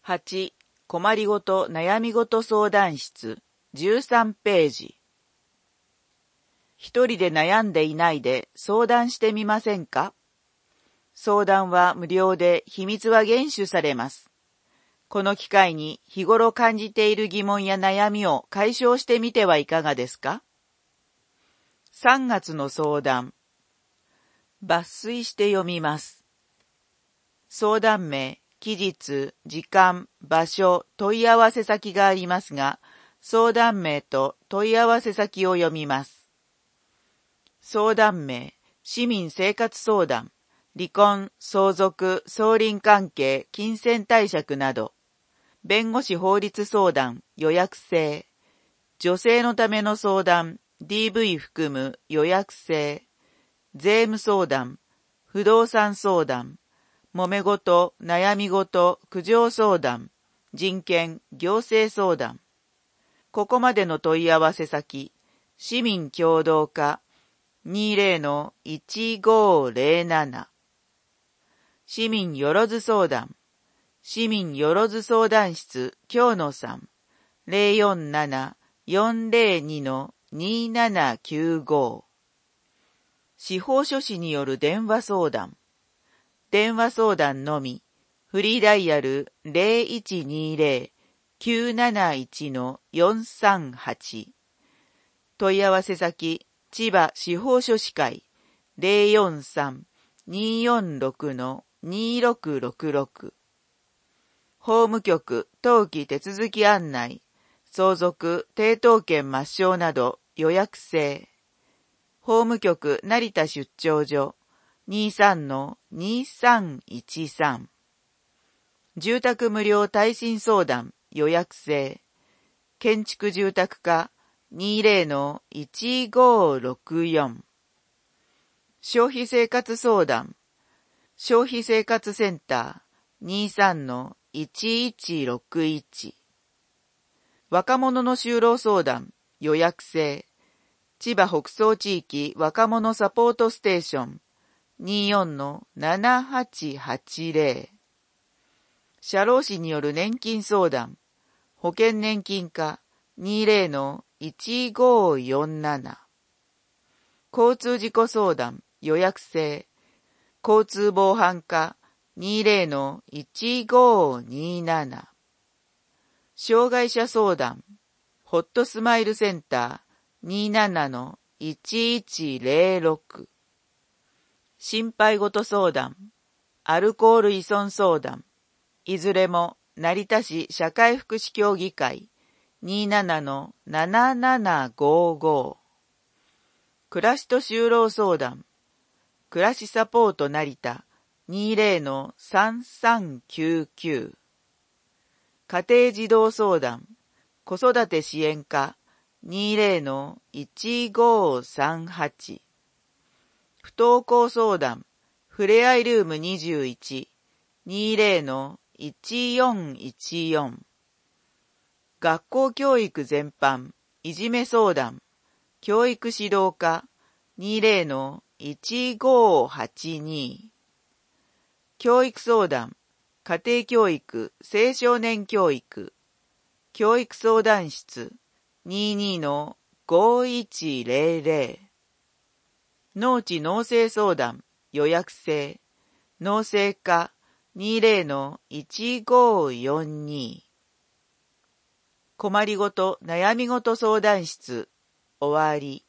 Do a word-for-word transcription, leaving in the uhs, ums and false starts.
はち、困りごと悩みごと相談室、じゅうさんページ。一人で悩んでいないで相談してみませんか？相談は無料で秘密は厳守されます。この機会に日頃感じている疑問や悩みを解消してみてはいかがですか？さんがつの相談。抜粋して読みます。相談名、期日、時間、場所、問い合わせ先がありますが、相談名と問い合わせ先を読みます。相談名、市民生活相談、離婚、相続、相鄰関係、金銭貸借など、弁護士法律相談、予約制、女性のための相談、ディーブイ 含む予約制、税務相談、不動産相談、揉め事、悩み事、苦情相談、人権、行政相談。ここまでの問い合わせ先、市民共同課 にじゅうのいちごぜろなな。市民よろず相談、市民よろず相談室、京野さん、ゼロよんなな よんゼロに にななきゅうご。司法書士による電話相談。電話相談のみ、フリーダイヤル ゼロいちにゼロ きゅうなないち よんさんはち。問い合わせ先、千葉司法書士会 ゼロよんさん によんろく にろくろくろく。法務局登記手続き案内、相続、抵当権抹消など予約制。法務局成田出張所 にじゅうさんのにさんいちさん。住宅無料耐震相談予約制。建築住宅課 にじゅうのいちごろくよん。消費生活相談。消費生活センター にじゅうさんのいちいちろくいち。若者の就労相談予約制。千葉北総地域若者サポートステーション にじゅうよんのななはちはちゼロ。社労士による年金相談、保険年金課 にじゅうのいちごよんなな。交通事故相談予約制、交通防犯課 にじゅうのいちごになな。障害者相談、ホットスマイルセンター にじゅうななのいちいちゼロろく。心配事相談、アルコール依存相談、いずれも成田市社会福祉協議会 にじゅうななのななななごご。暮らしと就労相談、暮らしサポート成田 にじゅうのさんさんきゅうきゅう。家庭児童相談、子育て支援課 にじゅうのいちごさんはち。不登校相談、ふれあいルームにじゅういち にじゅうのいちよんいちよん。学校教育全般、いじめ相談、教育指導課 にじゅうのいちごはちに。教育相談、家庭教育、青少年教育、教育相談室 にじゅうにのごいちゼロゼロ。農地農政相談予約制、農政課 にじゅうのいちごよんに。困りごと悩みごと相談室終わり。